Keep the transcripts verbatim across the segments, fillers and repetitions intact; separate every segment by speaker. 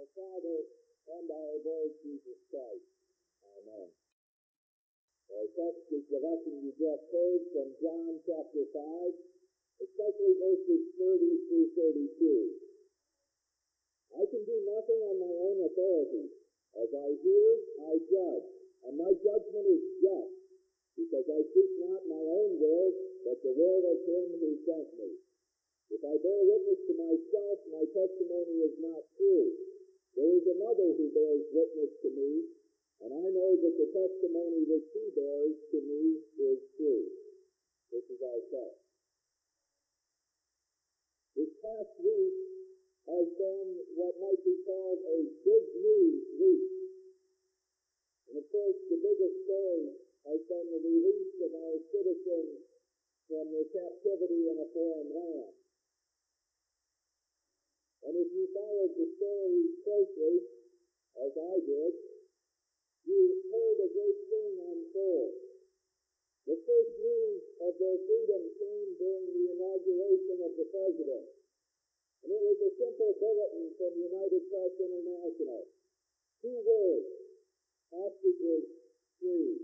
Speaker 1: our Father and our Lord Jesus Christ. Amen. Our text is the lesson you just heard from John chapter five, especially verses thirty through thirty-two. I can do nothing on my own authority. As I hear, I judge, and my judgment is just, because I seek not my own will, but the will of him who sent me. If I bear witness to myself, my testimony is not true. There is another who bears witness to me, and I know that the testimony which he bears to me is true. This is our text. This past week has been what might be called a good news week. And of course, the biggest story has been the release of our citizens from their captivity in a foreign land. And if you followed the story closely, as I did, you heard a great thing unfold. The first news of their freedom came during the inauguration of the president. And it was a simple bulletin from United Press International. Two words: hostages free.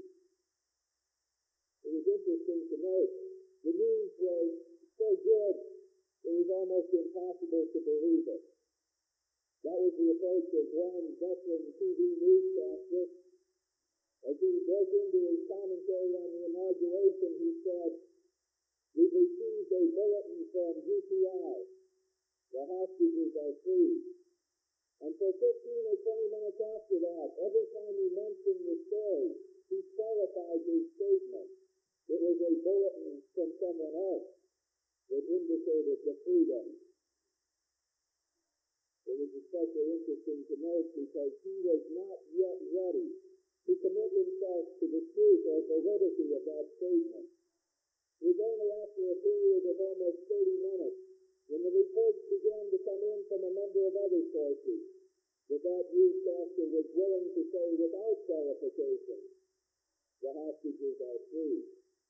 Speaker 1: It was interesting to note the news was so good it was almost impossible to believe it. That was the approach of one veteran T V newscaster. As he broke into his commentary on the inauguration, he said, "We've received a bulletin from U P I. The hostages are free." And for fifteen or twenty minutes after that, every time he mentioned the story, he qualified his statement. It was a bulletin from someone else that indicated the freedom. It was especially interesting to note because he was not yet ready to commit himself to the truth or validity of that statement. It was only after a period of almost thirty minutes, when the reports began to come in from a number of other sources, that that newscaster was willing to say without qualification, the hostages are free.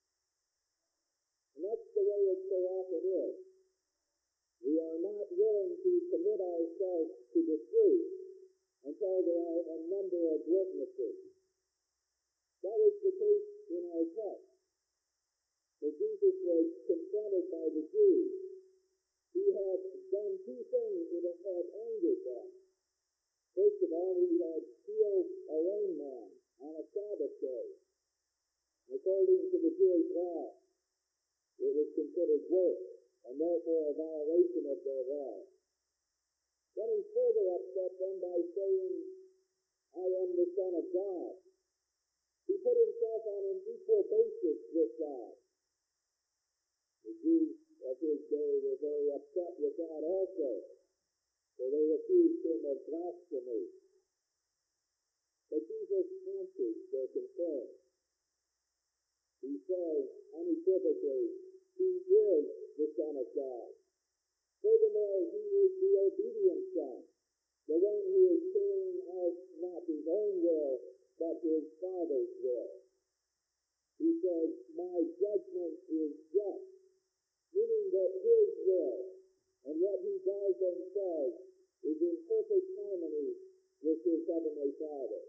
Speaker 1: And that's the way it so often is. We are not willing to commit ourselves to the truth until there are a number of witnesses. That was the case in our text. When Jesus was confronted by the Jews, he had done two things that had angered them. First of all, he had healed a lame man on a Sabbath day. According to the Jewish law, it was considered work, and therefore a violation of their law. Then he further upset them by saying, "I am the Son of God." He put himself on an equal basis with God. The Jews of his day were very upset with that also, so they accused him of blasphemy. But Jesus answers their concern. He says unequivocally, he is the Son of God. Furthermore, he is the obedient Son, the one who is carrying out not his own will, but his Father's will. He says, "My judgment is just," meaning that his will and what he does and says is in perfect harmony with his heavenly Father.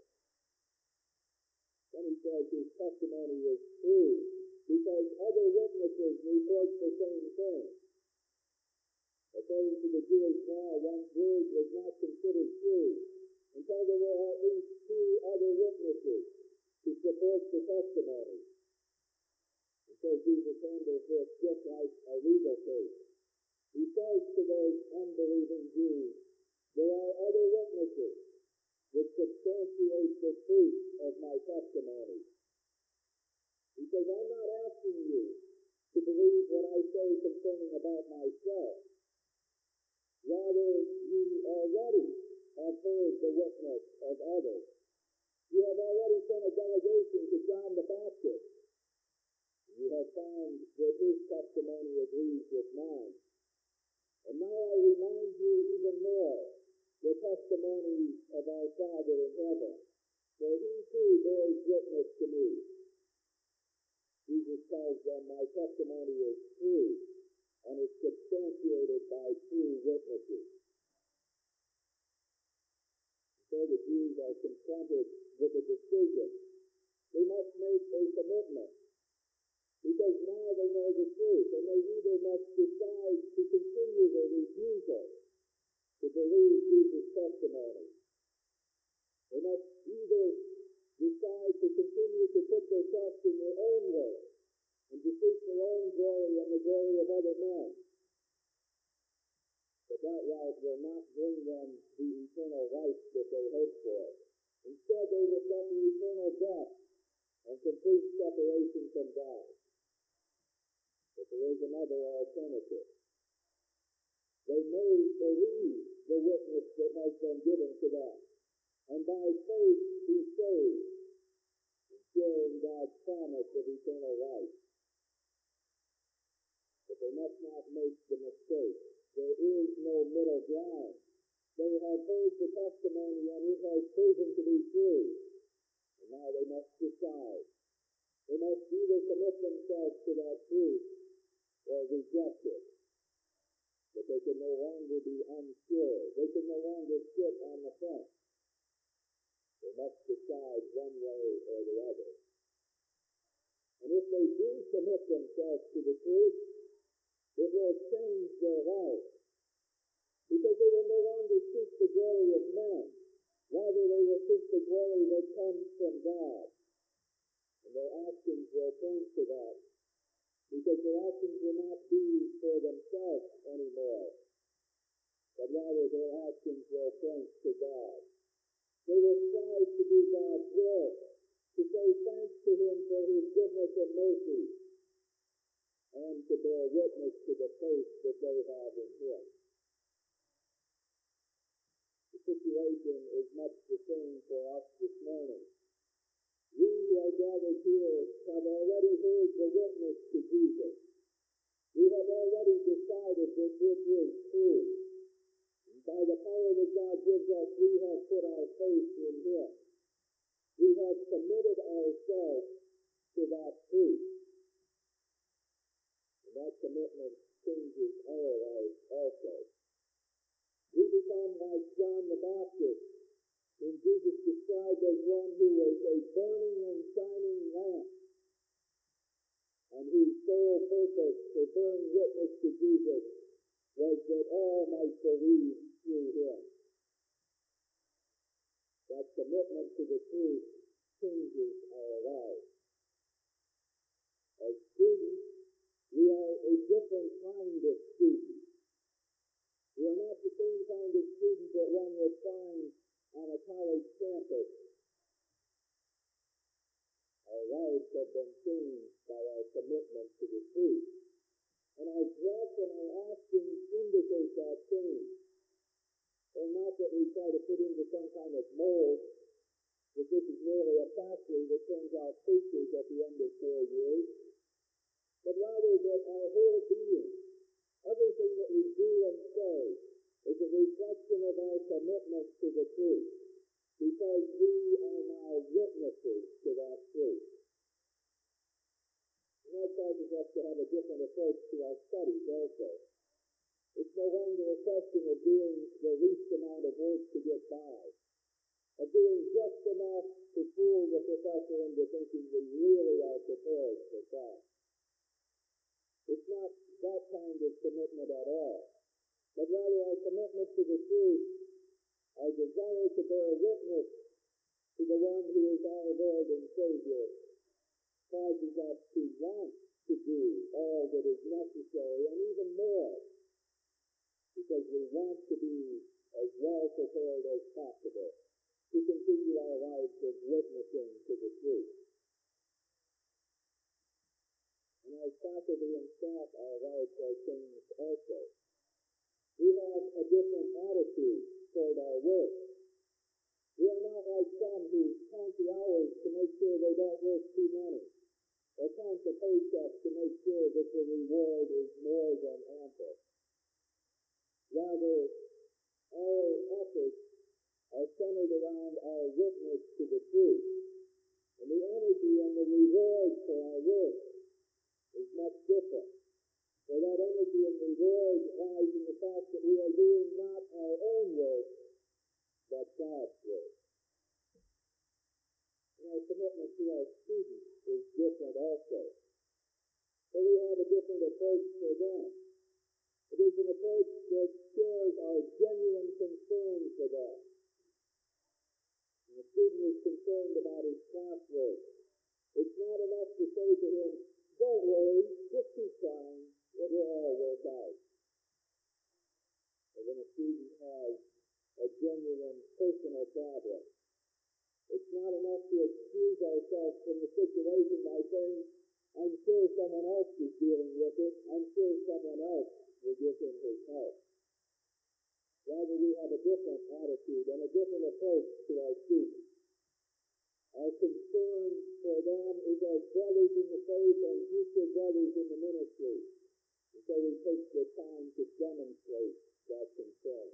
Speaker 1: Then he says his testimony is true, because other witnesses report the same thing. According to the Jewish law, one's word was not considered true until there were at least two other witnesses to support the testimony. And so Jesus handles this just like a legal case. He says to those unbelieving Jews, "There are other witnesses which substantiate the truth of my testimony." He says, "I'm not asking you to believe what I say concerning about myself. Rather, you already have heard the witness of others. You have already sent a delegation to John the Baptist. You have found that his testimony agrees with mine. And now I remind you even more the testimony of our Father in heaven, for he too bears witness to me." Jesus tells them, "My testimony is true, and is substantiated by true witnesses." confronted with a decision. They must make a commitment, because now they know the truth, and they either must decide to continue their refusal to believe Jesus' testimony. They must either decide to continue to put their trust in their own way and to seek their own glory and the glory of other men. But that route will not bring them the eternal life that they hope for. Instead, they will suffer eternal death and complete separation from God. But there is another alternative. They may believe the witness that has been given to them, and by faith be saved, and share in God's promise of eternal life. But they must not make the mistake. There is no middle ground. They have heard the testimony, and it has proven to be true. And now they must decide. They must either commit themselves to that truth or reject it. But they can no longer be unsure. They can no longer sit on the fence. They must decide one way or the other. And if they do commit themselves to the truth, it will change their life. Because they will no longer seek the glory of men. Rather, they will seek the glory that comes from God. And their actions will point to that. Because their actions will not be for themselves anymore. But rather, their actions will point to God. They will strive to do God's will, to say thanks to Him for His goodness and mercy, and to bear witness to the faith that they have in Him. The situation is much the same for us this morning. We who are gathered here have already heard the witness to Jesus. We have already decided that it is true. And by the power that God gives us, we have put our faith in Him. We have committed ourselves to that truth. And that commitment changes our lives also. We become like John the Baptist, whom Jesus described as one who was a burning and shining lamp, and whose sole purpose for bearing witness to Jesus was that all might believe through Him. That commitment to the truth changes our lives. As students, we are a different kind of student. We are not the same kind of student that one would find on a college campus. Our lives have been changed by our commitment to the truth. And our dress and our actions indicate that change. And not that we try to fit into some kind of mold, that this is merely a factory that turns out preachers at the end of four years, but rather that our whole being, everything that we do and say, is a reflection of our commitment to the truth, because we are now witnesses to that truth. And that causes us to have a different approach to our studies also. It's no longer a question of doing the least amount of work to get by, of doing just enough to fool the professor into thinking we really are prepared for class. It's not that kind of commitment at all, but rather our commitment to the truth, our desire to bear witness to the one who is our Lord and Savior, causes us to want to do all that is necessary and even more, because we want to be as well prepared as possible to continue our lives of witnessing to the truth. And as faculty and staff, our lives are changed also. We have a different attitude toward our work. We are not like some who count the hours to make sure they don't work too many, or count the paychecks to make sure that the reward is more than ample. Rather, our efforts are centered around our witness to the truth, and the energy and the reward for our work is much different. For that energy and reward lies in the fact that we are doing not our own work, but God's work. our commitment to our students is different also. So we have a different approach for them. It is an approach that shares our genuine concern for them. When the student is concerned about his classwork, it's not enough to say to him, don't worry, just keep trying, it will all work out. But when a student has a genuine personal problem, it's not enough to excuse ourselves from the situation by saying, I'm sure someone else is dealing with it, I'm sure someone else will give him his help. Rather, we have a different attitude and a different approach to our students. Our concern for them is as brothers in the faith and future brothers in the ministry. And so we take the time to demonstrate that concern.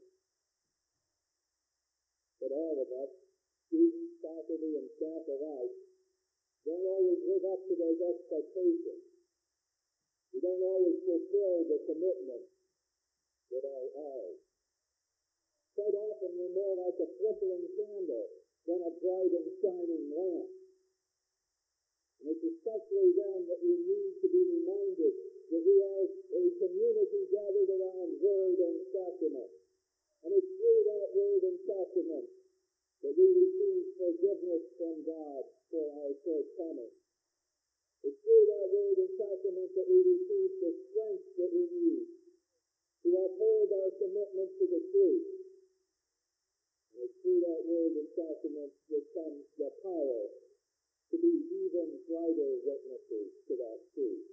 Speaker 1: But all of us, students, faculty, and staff alike, don't always live up to those expectations. We don't always fulfill the commitments that are ours. Quite often we're more like a flickering candle than a bright and shining lamp. And it's especially then that we need to be reminded that we are a community gathered around Word and Sacrament. And it's through that Word and Sacrament that we receive forgiveness from God for our shortcomings. It's through that Word and Sacrament that we receive the strength that we need to uphold our commitment to the truth. And it's through that Word and Sacrament that comes the power to be even brighter witnesses to that truth.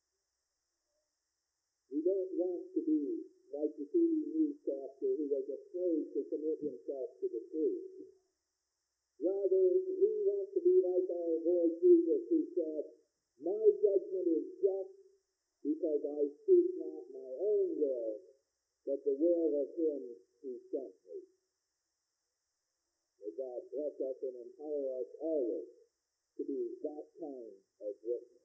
Speaker 1: We don't want to be like the T V newscaster who was afraid to commit himself to the truth. Rather, we want to be like our Lord Jesus, who said, my judgment is just because I seek not my own will, but the will of him who sent me. May God bless us and empower us always to be that kind of witness.